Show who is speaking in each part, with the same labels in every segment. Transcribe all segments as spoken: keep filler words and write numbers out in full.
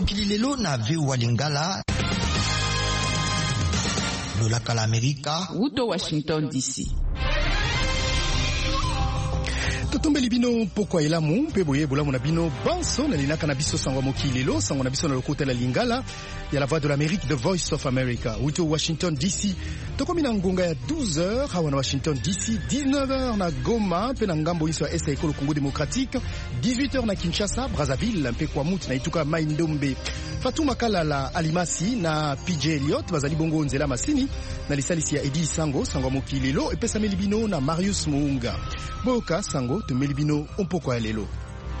Speaker 1: mokili lelo na V O A Lingala lolaka la Amerika
Speaker 2: Uto Washington D C.
Speaker 3: Totombeli bino pokwa elamu mpe boye bolamu na bino banso na linaka na biso sango mokili lelo sango na biso na lokota la Lingala ya la voix de l'Amérique, The Voice of America. Uto Washington D C. Tokomi na ngonga ya douze heures hawa na Washington D C, dix-neuf heures na Goma pe na ngambo iso ya Esa Ekolo Congo Démocratique, dix-huit heures na Kinshasa, Brazzaville mpe kwa Mut na ituka Mai Ndombe. Fatuma Kalala Alimasi na P J Elliot bazali bongo nzela masini na lisalisi ya Edi Sango sango mokili lelo epesa melibino na Marius Muunga. Boka sango to melibino ompoko ya lelo.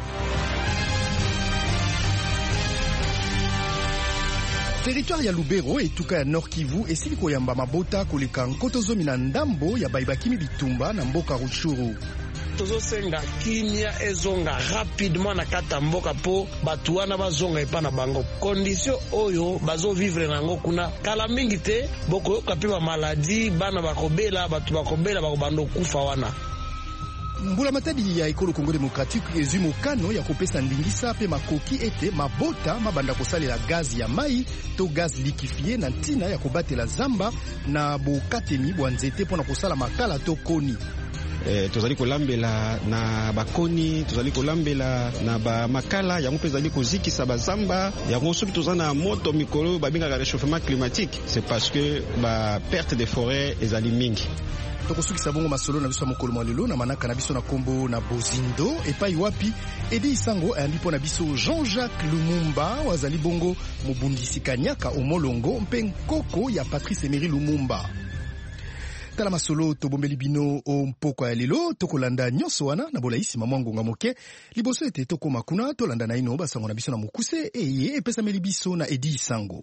Speaker 3: Territoire ya Lubero etuka ya Nord Kivu esili koyamba mabota koleka nkotozomi na ndambo ya Baibakimi Bitumba na mboka Ruchuru.
Speaker 4: Tozosenga kimia ezonga rapidement na kata mboka po batu wana bazonga epa na bango. Condition oyo bazo vivre nango kuna kala mingi te boko kapiba maladi bana bakobela batu bakobela bakobando kufa wana.
Speaker 3: Mbula matadi ya Ekolo Congo Démocratique ezumo kano ya kopesa ndingisa pe makoki ete mabota mabanda kosalela gaz ya mai to gaz liquéfié na ntina ya kobatela zamba na bokatemi bwa nzete pona kosala makala to koni.
Speaker 5: Eh, tozali kolambela na bakoni, tozali kolambela na ba makala yango pe zali kozikisa bazamba yango soki tozana moto mikolo babinga réchauffement climatique, c'est parce que ba perte de forêt ezali mingi.
Speaker 3: Tokosukisa bongo masolo na biso mokolo malelo na manaka na biso na kombo na Bozindo epai wapi Edi Sango ayambi pona biso Jean-Jacques Lumumba wazali bongo mobundisi kanyaka omolongo mpe nkoko ya Patrice Emery Lumumba. Tala masolo tobombeli bino o mpoko ya lelo tokolanda nyonso wana na bolaisi mamwangonga moke liboso ete tokoma kuna tolanda na ino basango na biso na mokuse eye epesa meli biso na Edi Sango.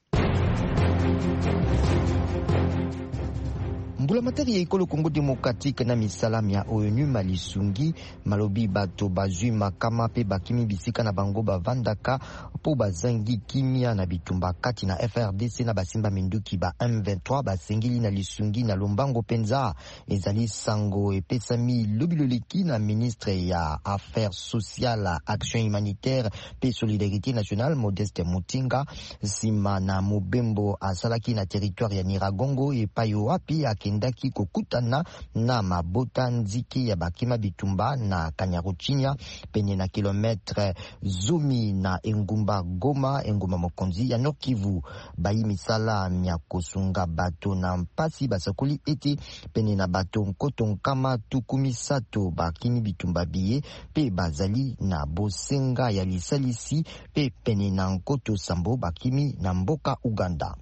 Speaker 6: Mbula matari ya Ekolo Congo Démocratique na misalam ya ONU malisungi malobi bato bazwi makama pe bakimi bisika na bango bavandaka po bazangi kimia na bitumba kati na F R D C na basimba minduki ba M vingt-trois basengili na lisungi na lombango penza ezali sango epesami lobiloleki na ministre ya Affaires Sociales, Action Humanitaire pe Solidarité Nationale Modeste Mutinga sima na mobembo asalaki na territoire ya Niragongo epai wapi akendaki kokutana na mabota nziki ya bakima bitumba na Kanyaruchinya penye na kilometre zumi na engumba Goma engumba mokonzi ya Nord Kivu. Bayi misala mya kosunga bato na mpasi basakoli ete penye na bato nkoto nkama tukumi sato bakimi bitumba biye pe bazali na bosenga ya lisalisi pe penye na nkoto sambo bakimi na mboka Uganda.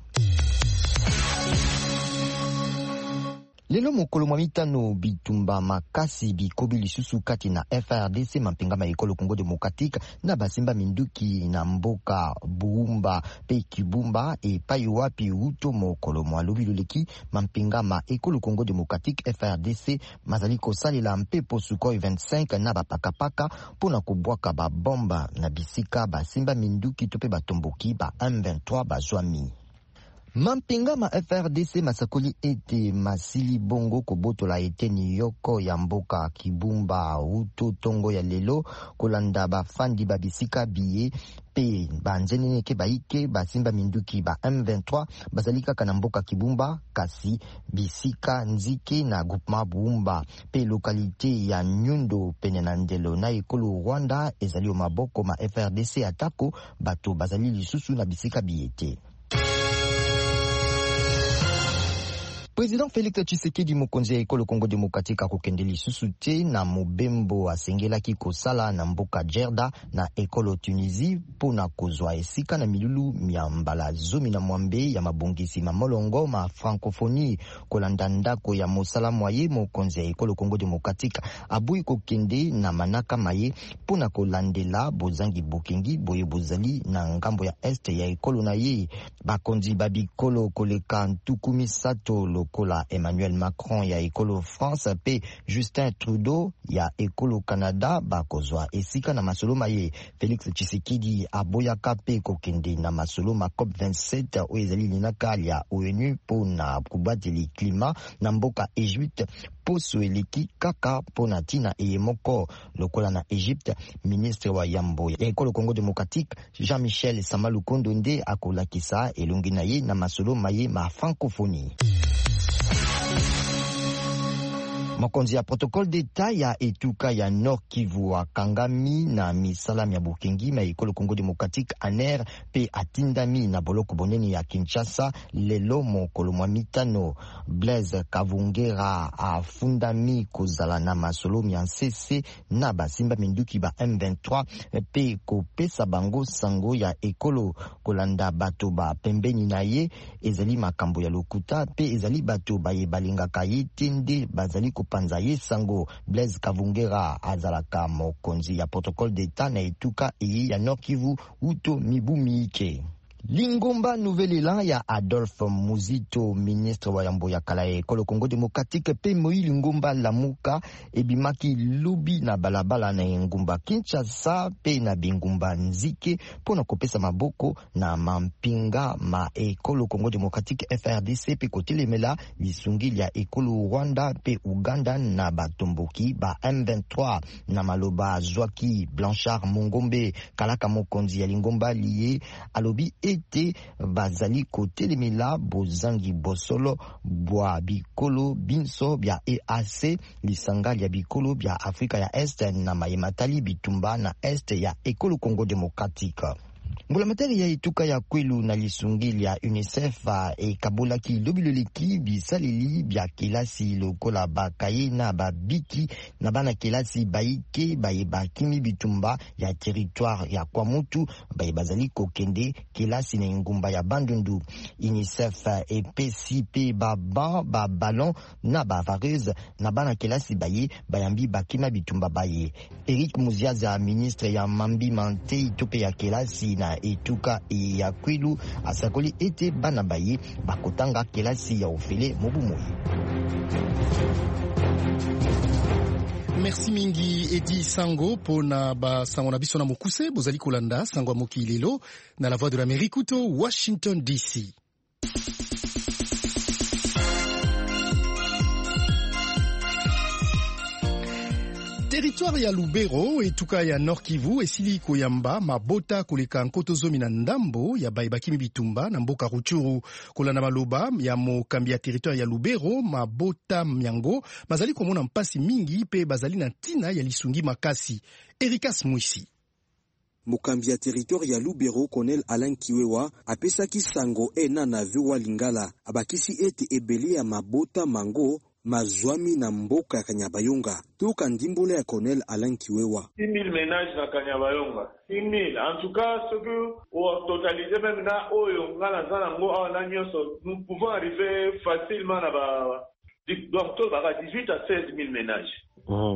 Speaker 6: Lelo mokolo mwa mitano bitumba makasi bikobi lisusu kati na F R D C mampinga ma Ekolo Congo Démocratique na basimba minduki na mboka Buumba pe Kibumba e pai wapi uto mokolo mwa lobiloleki mampinga ma Ekolo Congo Démocratique F R D C mazali kosalela mpepo Sukhoi vingt-cinq na bapakapaka pona kubwaka ba bomba na bisika basimba minduki tope batomboki ba M vingt-trois bazwami. Mampinga ma F R D C masakoli ete masili bongo kobotola ete niyoko ya mboka Kibumba uto tongo ya lelo kolanda bafandi babisika biye pe banjeneneke baike basimba minduki ba M vingt-trois bazalika kana mboka Kibumba kasi bisika nzike na groupement Buumba pe lokalite ya Nyundo pene na ndelo na Ekolo Rwanda ezali o maboko ma F R D C atako bato bazali lisusu na bisika biyete. Président Félix Tshisekedi mokonzi ya Ekolo Congo Démocratique akokende lisusu te na mobembo asengelaki kosala na mboka Djerda na Ekolo Tunisie pona kozwa esika na milulu mia mbala zomi na mwambe ya mabongisi mamolongo ma francophonie kolanda ndako ya mosala mwaye mokonzi ya Ekolo Congo Démocratique abui kokende na manaka maye pona kolandela bozangi bokengi boye bozali na ngambo ya este ya Ekolo na ye bakonzi babikolo koleka ntukumi sato lokola Emmanuel Macron ya Ekolo France pe Justin Trudeau ya Ekolo Canada bakozwa esika na masolo maye. Félix Tshisekedi aboyaka pe kokende na masolo ma COP vingt-sept o ezali linaka ya ONU pona kubateli klima na mboka Egypte poso eleki kaka pona tina eyemoko lokola na Egypte. Ministre wa yambo ya ekolo Congo Démocratique Jean-Michel Samalukondo nde akolakisa elongi na ye na masolo maye ma francophonie. Mokonzi ya protocole d'État ya etuka ya Nord Kivu akangami na misala ya Bukengi ma ekolo Congo Démocratique aner pe atindami na boloko boneni ya Kinshasa lelo mokolo mwa mitano. Blaise Kavungera afundami kozala na masolo ya nsese na basimba minduki ba M vingt-trois pe kopesa bango sango ya ekolo kolanda bato ba pembeni na ye ezali makambo ya lokuta pe ezali bato baye balingaka ye tende bazali panza ye sango. Blaise Kavungera azalaka mokonzi ya protocole d'État na etuka iyi ya Nord Kivu uto mibumi ike. Lingomba nouvelle élan ya Adolphe Muzito, ministre wa yambo ya kala ya ekolo Congo Démocratique pe Moi Lingomba Lamuka ebimaki lobi na balabala na Ngumba Kinshasa pe na Bingumba Nzike pona kopesa maboko na mampinga ma ekolo Congo Démocratique F R D C pe kotelemela lisungi ya ekolo Rwanda pe Uganda na batomboki ba M vingt-trois na maloba Zwaki Blanchard Mongombe kalaka mokonzi ya Lingomba liye alobi ete bazali kotelemela bozangi bosolo bwa bikolo binso bya E A C lisanga ya bikolo bya Afrika ya Este na mayematali bitumba na Este ya ekolo Congo Démocratique. Mbulamateri ya etuka ya kwelu na lisungili ya UNICEF e kabulaki lobiloleki bisalili bya kelasi lokola bakaye na babiki na bana kelasi baike baye bakimi bitumba ya territoire ya kwa mutu baye bazali kokende kelasi na ngumba ya Bandundu. UNICEF e P C P baba ba ballon na ba vareuse na bana kelasi baye bayambi bakima bitumba baye. Eric Muziaza, ministre ya mambi mante itope ya kelasi na etuka ya kwelu asakoli ete bana baye bakotanga kelasi ya ofele mobumoyi.
Speaker 3: Merci mingi Edi Sango pona ba sango na biso na mokuse bozali kolanda sango mokilelo na la voix de l'Amérique uto Washington D C. Territoire ya Lubero etuka ya Nord Kivu esili koyamba mabota koleka nkoto zomi na ndambo ya baibakimi bitumba na mboka Ruchuru kolanda maloba ya mokambi ya territoire ya Lubero mabota myango bazali komona mpasi mingi pe bazali na tina ya lisungi makasi. Erikas Mwisi.
Speaker 2: Mokambi ya territoire ya Lubero Colonel Alain Kiwewa apesaki sango ena na viwa Lingala abakisi ete ebele ya mabota mango mazwami na mboka ya Kanyabayonga. Tuka ndimbole ya Colonel Alain Kiwewa.
Speaker 7: six mille ménages na Kanyabayonga. six mille. En tout cas, ce que on totalisé même na oyo ngala zana ngo na nyoso, nous pouvons arriver facilement na ba dix-huit à seize mille ménages.
Speaker 4: Mmh.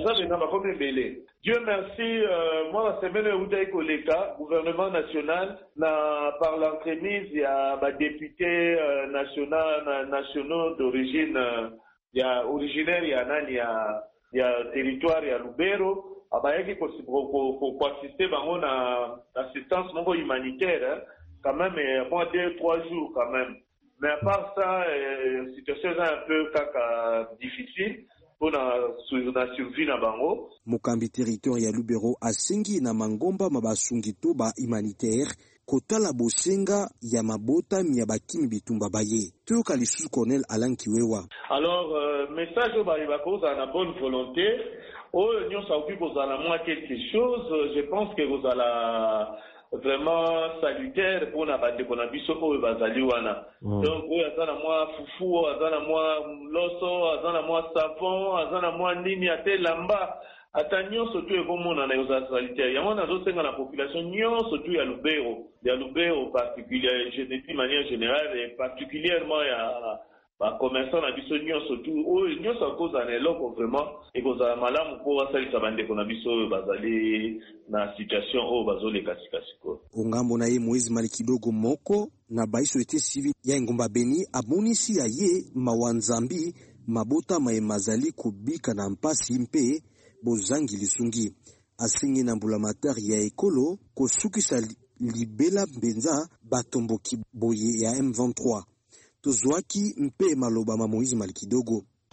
Speaker 7: Dieu merci, euh, moi la semaine où j'ai collègue, gouvernement national, na, par l'entremise, il y a ma député euh, national, nationaux d'origine, euh, il y a originaire, il y a il y a il y a territoire, il y a Lubero, abayaki pour pour pour assister bango na assistance mongo humanitaire, hein, quand même moins deux trois jours quand même. Mais à part ça, euh, situation est un peu caca difficile. Na survie na bango.
Speaker 2: Mokambi territoire ya Lubero asengi na mangomba mabasungi to ba humanitaire kotala bosenga ya mabota ya bakimi bitumba baye. Tuka lisusu Colonel Alain Kiwewa.
Speaker 7: Alors euh, message ba ibako za na bonne volonté. Oh nyo sa occupe za la moi quelque chose, je pense que vous allez vraiment salutaire pour na bande kona biso oyo bazali wana. Mm. Donc oyo azana mwa fufu, azana mwa loso, azana mwa savon, azana mwa nini ate lamba ata nyonso tu ekomona na yoza salutaire. Yango nazosenga na population nyonso tu ya Lubero, ya Lubero particulier, je dis de manière générale et particulièrement ya ba commerçant na biso nyonso tu oyo nyonso koza na eloko vraiment et koza malamu ko wasalisa bande kona biso oyo bazali na situation oyo bazoleka sikasiko.
Speaker 2: Ongambo na ye Moïse Malikidogo moko na baiso ete civil ya Ngomba Beni amonisi ya ye mawanzambi mabota maemazali kubika na mpasi mpe bozangi lisungi asingi na mbulamatari ya ekolo kosukisa libela mbenza batomboki boye ya M vingt-trois. Tozwaki mpe maloba ma Moïse Malikidogo.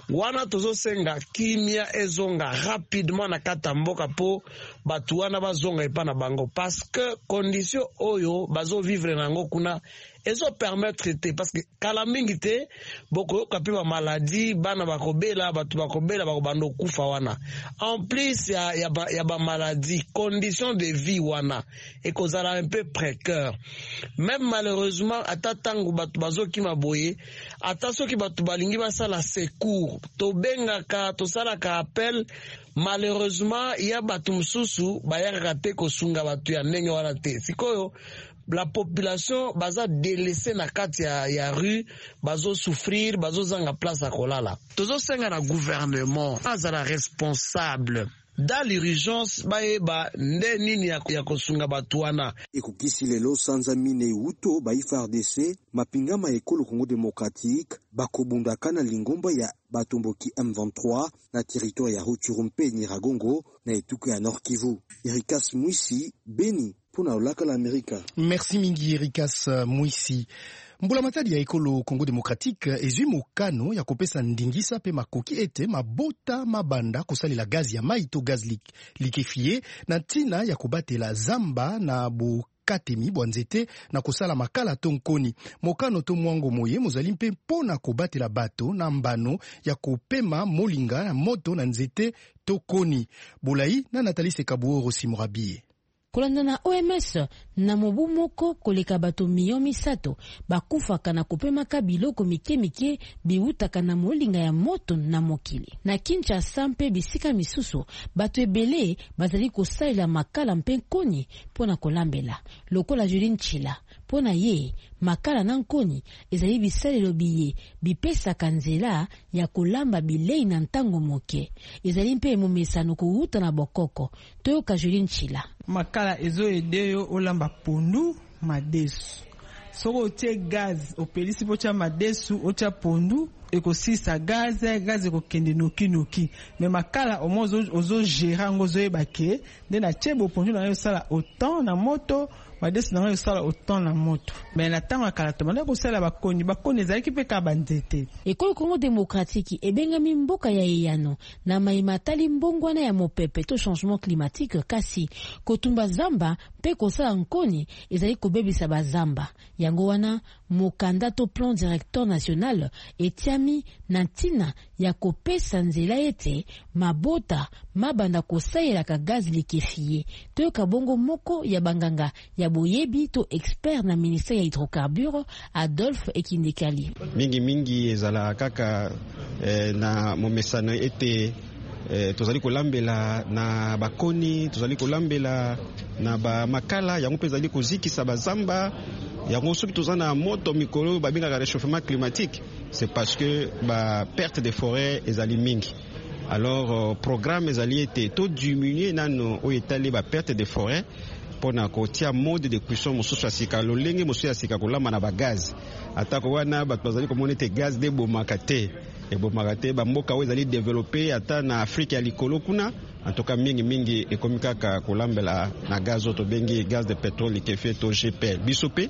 Speaker 4: wana tozo senga kimia ezonga rapidement na kata mboka po batu wana bazonga epa na bango parce que condition oyo bazo vivre nango kuna ezo permettre te parce que kala mingi te boko kapi ba maladie bana bakobela batu bakobela bakobando kufa wana en plus ya ya ba, ya ba maladie condition de vie wana et kozala un peu précaire même malheureusement ata tango batu bazoki maboye ata soki batu balingi basala secours to benga ka to sala ka appel malheureusement ya batu msusu bayaka te kosunga batu ya ndenge wana te sikoyo la population baza délaissée na kati ya, ya rue bazo souffrir bazo zanga place akolala tozo senga na gouvernement azala responsable dans l'urgence baeba nde nini ya, ya kosunga batu wana
Speaker 2: ekukisi lelo sanza mine uto ba F A R D C mapingama ekolo Congo démocratique bakobundaka na lingomba ya batomboki M vingt-trois na territoire ya Rutshuru Nyiragongo na etuku ya Nord Kivu. Erikas Mwisi, Beni, pona olaka la Amerika.
Speaker 3: Merci mingi Erikas Mwisi. Mbula matadi ya ekolo Congo démocratique ezwi mokano ya kopesa ndingisa pe makoki ete mabota mabanda kosali la gazi ya mai to gaz lik, likefie na tina ya kobatela zamba na bu katemi bwanzete na kosala makala to nkoni mokano to mwango moye mozali mpe mpona kobatela bato na mbano ya kopema molinga na moto na nzete to koni Bolai na Nathalie Sekabuoro Simorabie.
Speaker 8: Kolanda na O M S na mobu moko koleka bato miyo misato bakufaka na kopemaka biloko mike mike biutaka na molinga ya moto na mokili. Na Kinshasa mpe bisika misusu bato ebele bazali kosalela makala mpe nkoni pona kolambela. Lokola Juline Chila pona ye makala na nkoni ezali bisalelo biye bipesaka nzela ya kolamba bilei na ntango moke. Ezali mpe momesano kuuta na bokoko toyoka Juline Chila.
Speaker 9: Makala ezo edeyo olamba pondu madesu. Soko otie gaz opelisi pocha madesu ocha pondu ekosisa gaz gaz ekokende noki noki. Me makala omozo ozo gera ngozo ebake nde na chebo pondu na yo sala autant na moto madesu na yo sala autant na moto. Me na tanga kala to bana ko sala bakoni bakoni ezali kipe ka banzete.
Speaker 8: Ekolo Congo démocratique ebenga mimboka ya eyano na maimatali mbongwana ya mopepe to changement climatique kasi kotumba zamba pe kosala nkoni ezali kobebisa bazamba yango wana mokanda to plan directeur national etiami na ntina ya kopesa nzela ete mabota mabanda kosaela ka gaz likefie to kabongo moko ya banganga ya boyebi to expert na ministère ya hydrocarbures Adolphe Ekindekali.
Speaker 5: Mingi mingi ezala kaka eh, na momesano ete eh, tozali kolambela na bakoni tozali kolambela na ba makala yango pe ezali kozikisa bazamba yango soki tozana moto mikolo babingaka réchauffement climatique c'est parce que ba perte de forêt ezali mingi. Alors euh, programme ezali ete to diminuer nano o etali ba perte de forêt pona kotia mode de cuisson mosusu asika lolenge mosusu asika kolamba na bagaz atako wana bato bazali komona ete gaz de bomaka te ebomaka te bamboka oyo ezali développé ata na Afrique ya likolo kuna en tout cas mingi mingi ekomi kaka kolambela na gaz oyo tobengi gaz de pétrole liquéfié to G P L biso pe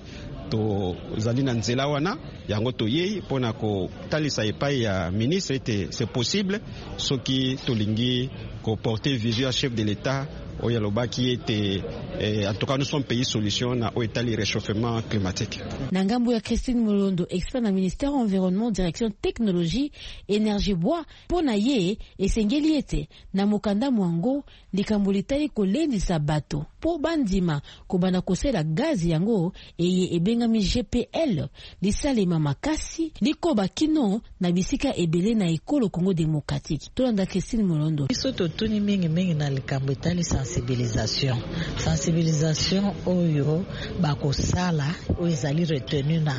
Speaker 5: tozali na nzela wana yango toyei mpona kotalisa epai ya ministre ete c'est possible soki tolingi koporter vision ya chef de l'État oyo alobaki ete eh, en tout cas nous sommes pays solution na oyo etali réchauffement climatique.
Speaker 8: Na ngambo ya Christine Molondo expert na ministère environnement direction technologie énergie bois pona ye esengeli ete na mokanda mwango likambo litali kolendisa bato po bandima kobana kosela gazi yango eye ebengami G P L lisalema makasi likoba kino na bisika ebele na ekolo Congo démocratique. Tolanda Christine Molondo.
Speaker 10: Biso totuni mingi mingi na likambo etali sensibilisation. Sensibilisation oyo bakosala oyo ezali retenu na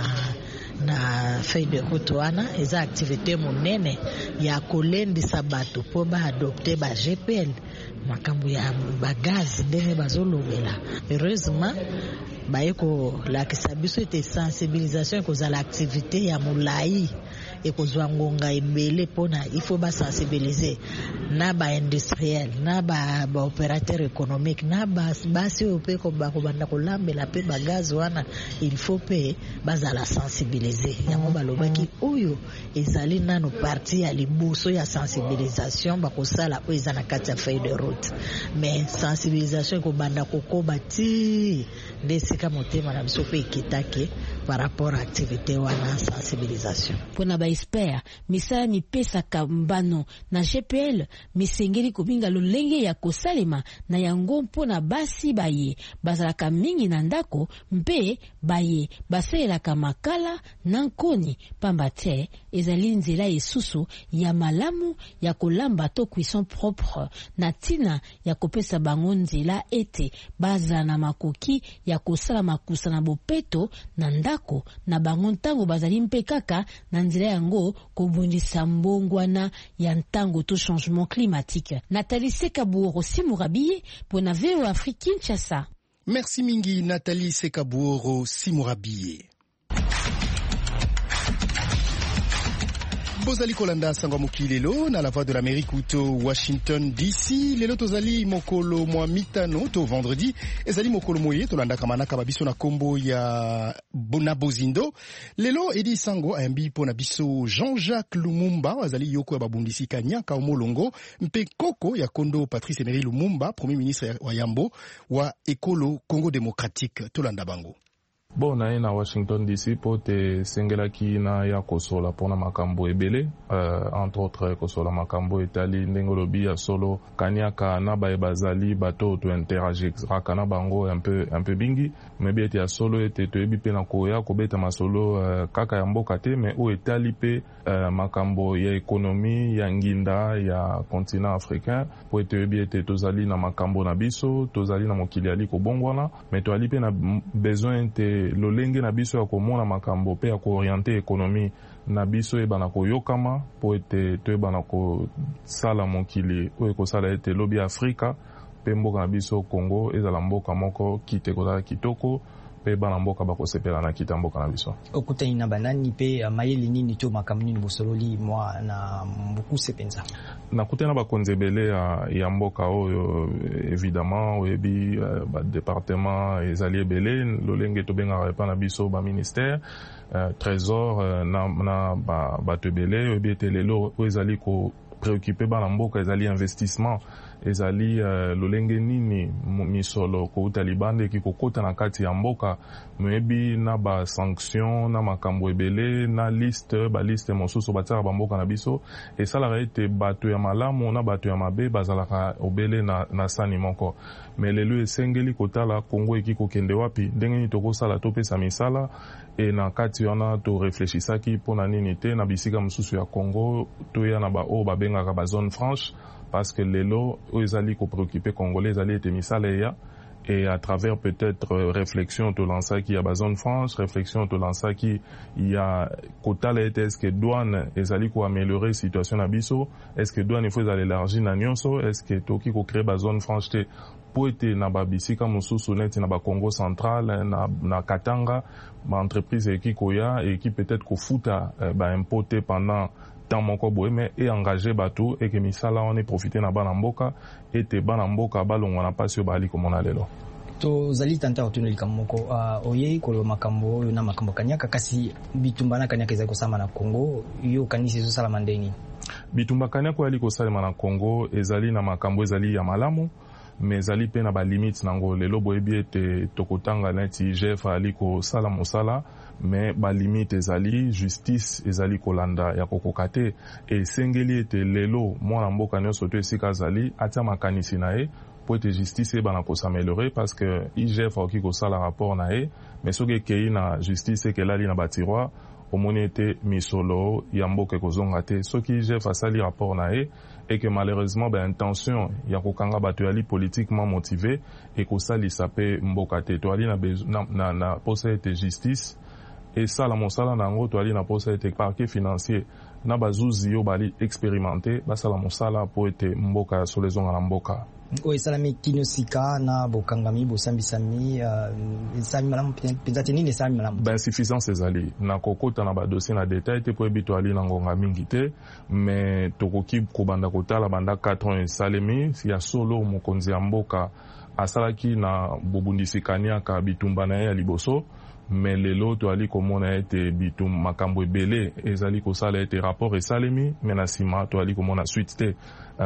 Speaker 10: na feuille de route wana eza activité monene ya kolendisa bato po ba adopter ba G P L makambo ya bagazi ndenge bazolobela. Heureusement baye kolakisa biso ete sensibilisation ekozala activité ya molai ekozwa ngonga ebele mpona il faut basensibiliser na baindustriel na baopérateur économique na basi oyo mpe bakobanda kolambela mpe bagaz wana il faut mpe bazala sensibiliser. Yango balobaki oyo ezali nano parti ya liboso ya sensibilisation bakosala oyo eza na kati ya feuille de route, mais sensibilisation ekobanda kokoba ti nde esika motema na biso mpe ekitaki par rapport à activité wana sensibilisation.
Speaker 8: Pona ba expert misala mipesaka mbano na G P L misengeli kobinga lolenge ya kosalema na yango mpona basi baye bazalaka mingi na ndako mpe baye baselaka makala na nkoni pamba te ezali nzela esusu ya malamu ya kolamba to cuisson propre na tina ya kopesa bango nzela ete baza na makoki ya kosala makusa na bopeto na ndako na bango ntango bazali mpe kaka na nzela yango kobundisa mbongwana ya ntango to changement climatique. Nathalie Sekabouro Simurabiye pour na V O Afrique Kinshasa.
Speaker 3: Merci mingi Nathalie Sekabouro Simurabiye. Bozali kolanda sangwa mokilelo na la voix de l'Amérique uto Washington D C. Lelo tozali mokolo mwa mitano to vendredi ezali mokolo moye tolanda kamanaka babiso na kombo ya Bona Bozindo. Lelo edi sango ayambi pona biso Jean-Jacques Lumumba azali yoko ya babundisi kanyaka omolongo mpe koko ya kondo Patrice Emery Lumumba premier ministre wa Yambo wa Ekolo Congo Démocratique. Tolanda bango.
Speaker 11: Bon, na na Washington D C po te sengelaki na ya kosola pona makambo ebele, uh, entre autres kosola makambo etali ndengolobi ya solo kanyaka na bae bazali bato to interagir kana bango un peu un peu bingi mebi ete ya solo ete to ebi pe na koya kobeta masolo uh, kaka ya mboka te me o etali pe uh, makambo ya ekonomi ya nginda ya continent africain po ete ebi ete tozali na makambo na biso tozali na mokili ali kobongwana me to ali pe na besoin te lolenge na biso ya komona makambo pe ya koorienter ekonomi na biso ebana koyokama po ete to ebana kosala mokili oyo ekosala ete lobi Afrika pe mboka na biso Congo ezala mboka moko kite kozala kitoko pe bana mboka bakosepela na kita mboka na biso.
Speaker 12: Okutani na banani pe mayeli nini to makambo nini bosololi mwa na mbukuse penza
Speaker 11: na kutena bakonzebele ya, ya mboka oyo évidemment oyebi uh, ba département ezali ebele lolenge to benga repa na biso ba ministère uh, trésor uh, na na ba batebele oyebi ete lelo ezali ko préoccupé bana mboka ezali investissement ezali uh, lolenge nini misolo ko utalibande ki kokota na kati ya mboka mebi na ba sanction na makambo ebele na liste ba liste mosusu batara ba mboka na biso esala ete bato ya malamu na bato ya mabe bazalaka obele na na sani moko melelo esengeli kotala Kongo eki kokende wapi ndenge ni tokosala topesa misala e na kati wana to réfléchisaki pona nini te na bisika mosusu ya Kongo to ya na ba o ba bengaka ba zone franche parce que lelo ezali ko préoccuper congolais ezali ete misala ya et à travers peut-être réflexion to lança qui a zone franche réflexion to lança qui il y a quota la est-ce que douane ezali ko améliorer situation na biso est-ce que douane il faut élargir na nyonso est-ce que toki ko créer ba zone franche te po ete na babisika mosusu neti na ba Congo central na na Katanga ba entreprise eki koya et qui peut-être ko futa eh, ba importer pendant temps moko boye mais et engagé bato et que misala on est profiter na bana mboka et te bana mboka balongwa na pasi bali komona lelo
Speaker 12: to zali tanta otuneli kamoko uh, oye ko makambo na makambo kanyaka kasi bitumba na kanyaka ezako sama na Congo yo kanisi zo sala mandeni
Speaker 11: bitumba kanyaka ali ko sala na Congo ezali na makambo ezali ya malamu mais ezali pe na ba limite nango lelo boyebi ete tokotanga neti G F ali ko sala mosala mais ba limite ezali justice ezali kolanda ya kokokate e sengeli ete lelo mwana mboka nyonso to esika azali atia makanisi na ye po ete justice ebana kosaméliorer parce que I G F akoki kosala rapport na ye mais soki ekei na justice ekelali na batiroir omoni ete misolo ya mboka ekozonga te soki I G F asali rapport na ye et que malheureusement ba intention ya kokanga bato yali politiquement motivé et kosalisa pe mboka te to ali na na, na, na posa ete justice et ça la mosala nango to ali na posa ete parquet financier na bazuzi yo bali expérimenté basala mosala po ete mboka solezonga na mboka
Speaker 12: oyo esalami kino sika na bokangami bosambisami esali malamu mpenza te nini esali malamu?
Speaker 11: Bainsuffisance ezali na kokota na badossier na detail te po yebi toali na ngonga mingi te, me tokoki kobanda kotala banda quatre ans esalemi ya solo mokonzi ya mboka asalaki na bobundisi kaniaka bitumba na ye ya liboso, me lelo toali komona ete bitum makambo ebele ezali kosala ete rapport esalemi, me na nsima toali komona suite te.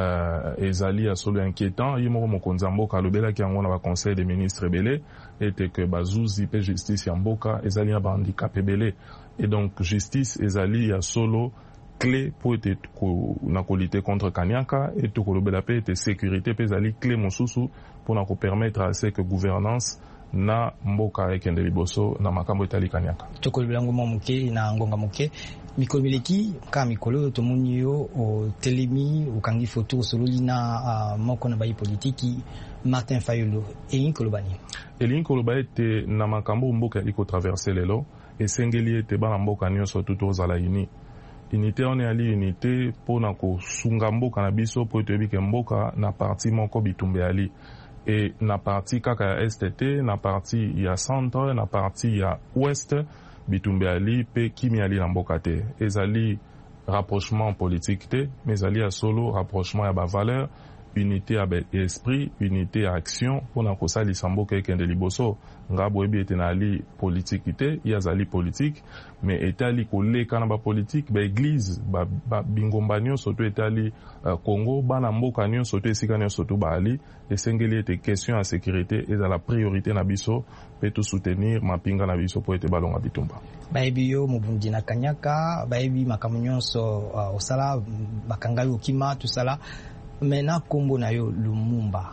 Speaker 11: Uh, ezali ya solo inquiétant. Ye moko mokonzi ya mboka alobelaki yango na baconseil des ministres ebele ete ke bazuzi mpe justice ya mboka ezali na bahandicap ebele, et donc justice ezali ya solo clé po ete na kolite contre kaniaka, et tokolobela pe ete sécurité pe ezali clé mosusu mpona kopermettre à ce que gouvernance na mboka ekende liboso na makambo etali kaniaka.
Speaker 12: Tokolobela ngoma moke na ngonga moke mikolo mileki ka mikolo tomoni yo o telemi ukangi foto sololi na uh, moko na bayi politiki Martin Fayulu eyin kolobani
Speaker 11: eyin koloba ete na makambo mboka eliko traverser lelo esengeli ete bana mboka nyonso tuto ozala uni unité on ali unité pona kosunga mboka na biso po ete bike mboka na parti moko bitumbe ali et na parti kaka ya est te na parti ya centre na parti ya ouest bitumbe ali pe kimi ali na mboka te ezali rapprochement politique te mais ezali ya solo rapprochement ya ba valeur unité ya esprit unité ya action pona kosalisa mboka ekende liboso ngabo ebi ete na ali politique te yazali politique mais etali koleka na ba politique ba église ba, ba bingomba nyonso to etali uh, Congo bana mboka nyonso to esika nyonso to bali esengeli ete question ya sécurité ezala priorité na biso pe to soutenir mapinga na biso po ete balonga bitumba
Speaker 12: bayebi yo mobundi na kanyaka bayebi makambo nyonso uh, osala bakangai okima tusala mena kombo na yo Lumumba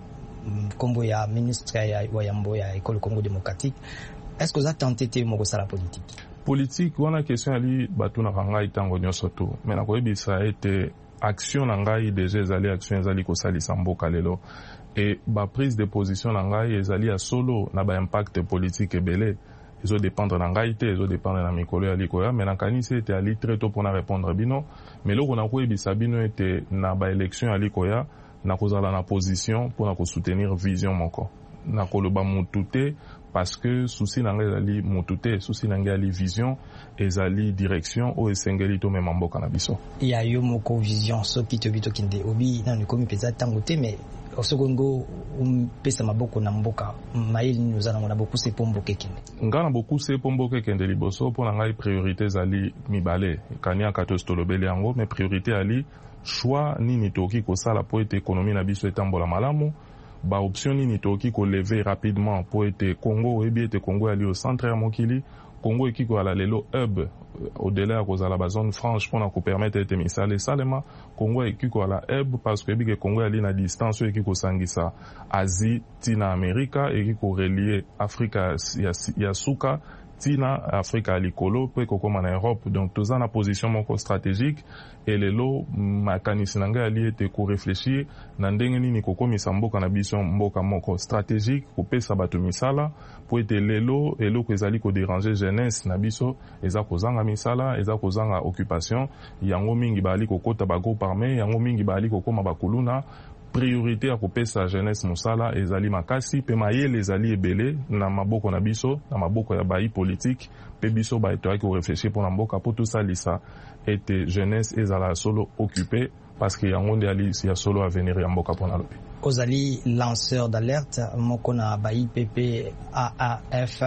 Speaker 12: kombo ya ministre ya wayambo ya école Congo démocratique, est-ce que vous avez tenté te moko sala politique
Speaker 11: politique wana question ali batu na ngai tango nyonso tu mais na koyebisa ete action na ngai déjà ezali action ezali kosalisa mboka lelo et ba prise de position na ngai ezali ya solo na ba impact politique ebele ezo dépendre na ngai te ezo dépendre na mikolo ya likoya mais na kanisi ete ali très tôt pona répondre bino mais loko na koyebisa bino ete na ba élection ya likoya na kozala na position pona ko soutenir vision moko na koloba mutu te parce que souci na ngai ezali mutu te souci na ngai ali vision ezali direction o esengeli to mema mboka na biso
Speaker 12: ya yo moko vision soki to bito kinde obi na nikomi peza tango te mais osogongo umpesa maboko na mboka maili nuzana ngona boku se pombo kekende
Speaker 11: ngana boku se pombo kekende liboso pona ngai priorité zali mibale kania kato stolobele yango mais priorité ali choix nini toki ko sala po ete économie na biso etambola malamu ba option nini toki ko lever rapidement po ete Congo ebi ete Congo ali au centre ya mokili Congo ekiko ala lelo hub au-delà ya kozala ba zone franche pona ko permettre ete misale salema Congo ekiko ala hub parce que ebi ke Congo ali na distance ekiko sangisa Asie tina Amerika ekiko relier Afrika ya, ya suka tina Afrika alikolo pe kokoma na Europe donc toza na position moko stratégique et lelo makanisi na ngai ali ete ko réfléchir na ndenge nini kokomisa mboka na biso mboka moko stratégique kopesa bato misala po ete lelo eloko ezali ko déranger jeunesse na biso eza kozanga misala eza kozanga occupation yango mingi bali kokota ba groupe armé yango mingi bali kokoma bakuluna priorité ya kopesa jeunesse musala ezali makasi pe mayele ezali ebele na maboko na biso na maboko ya bayi politique pe biso ba etoaki ko réfléchir pour na mboka po tout salisa ete jeunesse ezala solo occupé parce que yango nde ali ya solo avenir ya mboka pona lobi
Speaker 12: ozali lanceur d'alerte moko na bayi P P A A F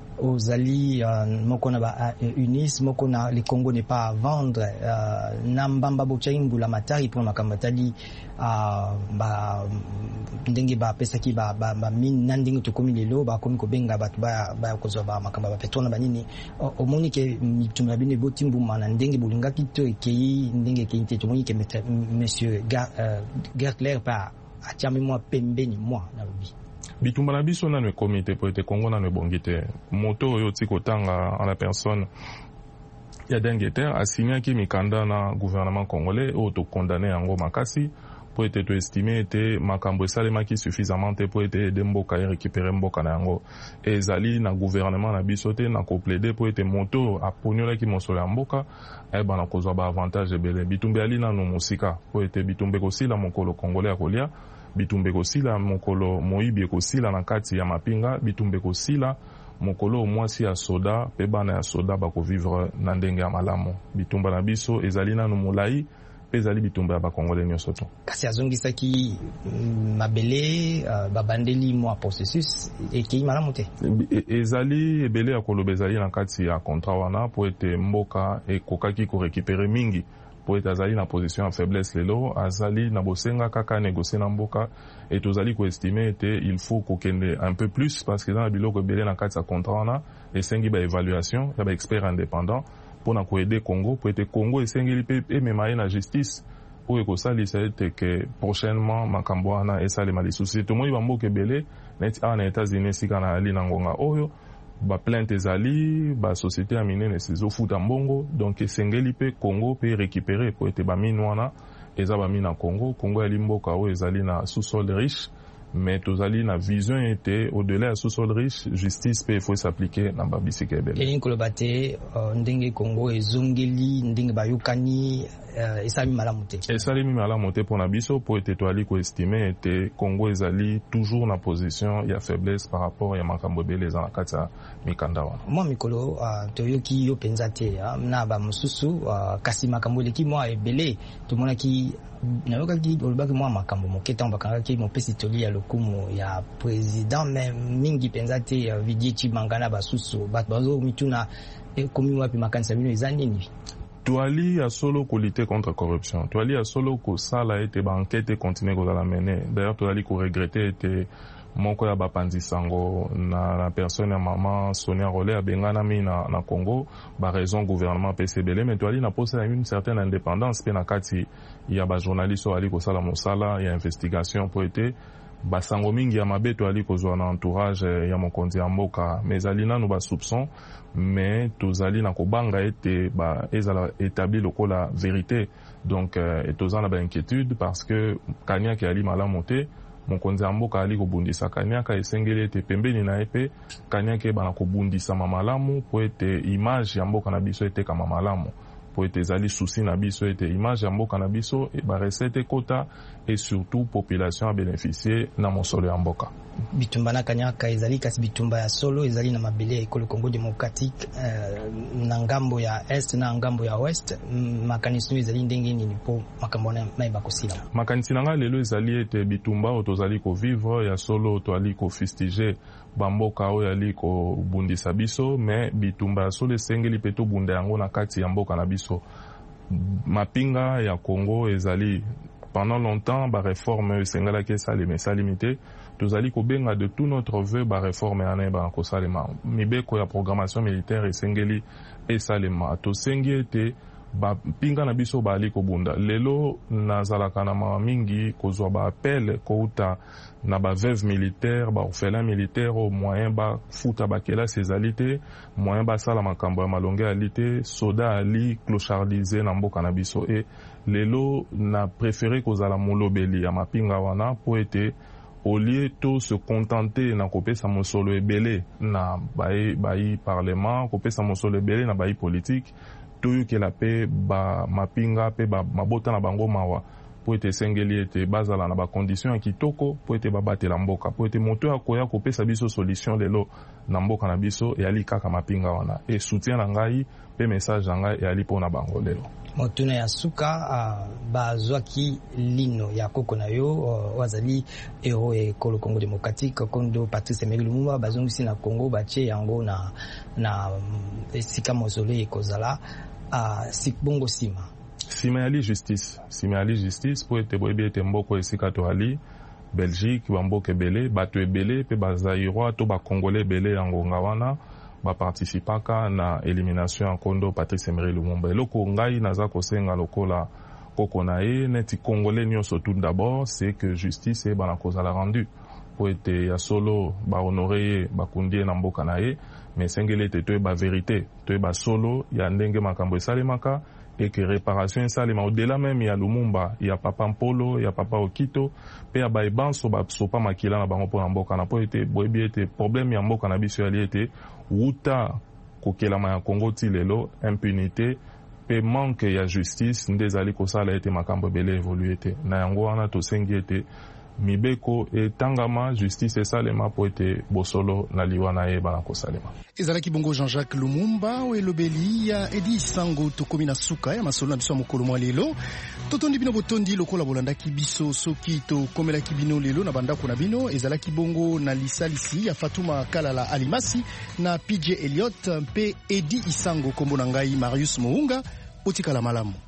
Speaker 12: ozali uh, moko na ba unis moko na le Congo n'est pas à vendre uh, na mbamba bochaimbu la matari pour makamatali uh, ba ndenge ba pesa ki ba ba, ba min nandingi to komi lelo ba komi ko benga batu ba ba kozo ba makamba ba petona ba nini omoni ke mitumba bine botimbu mana ndenge bolinga kito ekei ndenge keite to moni ke monsieur Gertler pa atiami moi pembeni moi na lobi
Speaker 11: bitumba na biso nanu comité po ete Congo nanu ebongi te moto oyo ti kotanga en la personne ya Dengeter asignaki mikanda na gouvernement congolais oyo tokondane yango makasi po ete toestime ete makambo esalemaki suffisamment te po ete ede mboka erécupere mboka na yango ezali na gouvernement na biso te na koplaide po ete moto aponiolaki mosolo ya mboka ayeba na kozwa baavantage ebele bitumba yali nanu mosika po ete bitumba ekosila mokolo congolais ya kolia bitumba ekosila mokolo moyibi ekosila na kati ya mapinga, bitumba ekosila mokolo mwasi ya soda pe bana ya soda bakovivre na ndenge ya malamu. Bitumba na biso ezali nanu molai pe ezali bitumba ya bakongole nyonso to.
Speaker 12: Kasi azongisaki mabele uh, babandeli mwa processus ekei malamu te.
Speaker 11: Ezali ebele ya koloba ezali na kati ya contrat wana po ete mboka ekokaki korekipere mingi po ete azali na position ya faiblesse lelo, azali na bosenga kaka négocier na mboka et tozali koestime ete il faut kokende un peu plus parce que dans la biloko ebele na kati ya contrat wana esengi ba évaluation ya ba expert indépendant pona koede Congo po ete Congo esengeli pe emema ye na justice oyo ekosalisa ete ke prochainement makambo wana esalema lisusu. Tomoni bamboka ebele neti awa na États-Unis esika na ali na ngonga oyo ba plainte ezali ba société ya minene ezofuta mbongo, donc esengeli pe Congo pe récupérer po ete bamine wana eza bamine na Congo. Congo yali mboka oyo ezali na sous-sol riche, mais tozali na vision ete au-delà ya sous-sol riche, justice pe faut s'appliquer na babisika ebele.
Speaker 12: Elingi koloba te ndenge Congo ezongeli ndenge bayokani esalemi malamu te.
Speaker 11: Esalemi malamu te mpona biso po ete toali koestime ete Congo ezali toujours na position ya faiblesse par rapport ya makambo ebele eza na kati ya mikanda wana.
Speaker 12: Mwa mikolo uh, toyoki yo penza te uh, na bamosusu uh, kasi makambo eleki mwa ebele tomonaki nayokaki olobaki mwa makambo moke ntango bakangaki mopesi toli ya lokumu ya président me mingi penza te uh, Vidi Chibanga na basusu bato bazomituna ekomi wapi makanisa bino eza nini?
Speaker 11: Toali ya solo ko lutter contre corruption, toali ya solo ko sala ete ba enquête continue ko la mener. D'ailleurs toali ko regretter ete moko ya bapanzi sango na la personne ya maman Sonia Rolé abengana mi na, na Congo ba raison gouvernement P C B L, mais toali na posa une certaine indépendance pe na kati ya ba journaliste ali ko sala mosala ya investigation po ete basango mingi ya mabe toali kozwa na entourage ya mokonzi ya mboka, mais alina no ba soupçon mais tozali na kobanga ete ba ezala établi lokola vérité, donc euh, etozana ba inquiétude parce que kanyaki ali malamu te mokonzi ya mboka ali kobundisa kanyaka esengeli ete pembeni na epe kanyaki bana kobundisa mamalamu po ete image ya mboka na biso ete kama malamu po ete ezali souci na biso ete image ya mboka na biso e ba recette kota et surtout population a bénéficier na mosolo ya mboka.
Speaker 12: Bitumba na kanyaka ezali kasi bitumba ya solo ezali na mabele ya ekolo Congo démocratique uh, na ngambo ya est na ngambo ya ouest makanisi ezali ndenge nini po makambo na mayeba kosila?
Speaker 11: Makanisi nanga lelo ezali ete bitumba o tozali ko vivre ya solo to ali ko fustiger bamboka oyo ali ko bundisa biso, mais bitumba ya solo esengeli pe to bunda yango na kati ya mboka na biso. Mapinga ya Congo ezali pendant longtemps ba réforme esengala ke sale mais ça limité tozali kobenga de tout notre vœu ba réforme ane ba kosalema mibeko ya programmation militaire esengeli esalema tosengi ete ba pinga na biso bali kobunda lelo nazalaka na mama mingi kozwa ba appel kouta na ba veuve militaire ba orphelin militaire au moyen ba futa ba kelasi ezali te moyen ba sala makambo ya malonge ali te soda ali clochardiser na mboka na biso e lelo na préféré kozala molobeli ya mapinga wana po ete au lieu to se contenter na kopesa mosolo ebele na bayi bayi parlement kopesa mosolo ebele na bayi politique toyokela pe ba mapinga pe ba mabota na bango mawa po ete esengeli ete bazala na bacondition ya kitoko po ete babatela mboka po ete moto akoya kopesa biso solution lelo na mboka na biso eyali kaka mapinga wana e soutien na ngai pe message na ngai eyali mpo na bango lelo.
Speaker 12: Motuna ya suka uh, bazwaki lino ya koko na yo uh, wazali ero ekolo Congo démocratique kondo Patrice Emery Lumumba bazongisi na Congo bache yango na na esika mozole ekozala uh, sikbongo sima
Speaker 11: sima yali justice sima yali justice po ete boyebi ete mboko esika to ali Belgique bamboka ebele bato ebele pe bazairwa to bakongole ebele yango nga wana ba participaka na élimination ya kondo Patrice Emery Lumumba. Eloko ngai naza kosenga lokola koko na ye neti congolais nyonso tout d'abord c'est que justice e bana kozala rendu po ete ya solo ba honorer ye bakundie na mboka na ye mais sengeli ete to ba vérité to ba solo ya ndenge makambo esalemaka et que réparation esalema au-delà même ya Lumumba ya papa Mpolo ya papa Okito pe ya baibanso ba sopa makila na bango mpona mboka na po ete boyebi ete problème ya mboka na biso yali ete wuta kokelama ya Congo ti lelo impunité pe manque ya justice nde ezali kosala ete makambo ebele évolue ete na yango wana tosengi ete mibeko etangama justice esalema po ete bosolo na liwa na ye bana kosalema.
Speaker 3: Ezalaki bongo Jean-Jacques Lumumba o elobeli ya Edi Isango tokomi na suka ya masolo na biso ya mokolo mwa lelo. Totondi bino botondi lokola bolandaki biso soki tokomelaki bino lelo na bandako na bino. Ezalaki bongo na lisalisi ya Fatuma Kalala Alimasi na P J Elliot mpe Edi Isango kombo na ngai Marius Mounga. Otikala malamu.